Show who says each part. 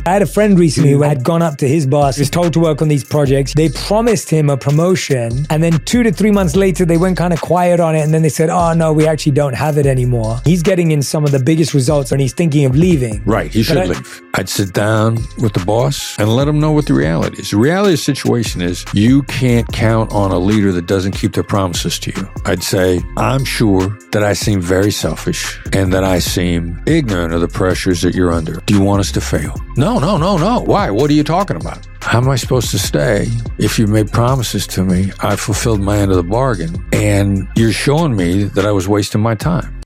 Speaker 1: I had a friend recently who had gone up to his boss, was told to work on these projects. They promised him a promotion, and then 2 to 3 months later, they went kind of quiet on it, and then they said, oh no, we actually don't have it anymore. He's getting in some of the biggest results, and he's thinking of leaving.
Speaker 2: Right, he should leave. I'd sit down with the boss and let him know what the reality is. The reality of the situation is you can't count on a leader that doesn't keep their promises to you. I'd say, I'm sure that I seem very selfish and that I seem ignorant of the pressures that you're under. Do you want us to fail? No. Why? What are you talking about? How am I supposed to stay if you made promises to me? I fulfilled my end of the bargain, and you're showing me that I was wasting my time.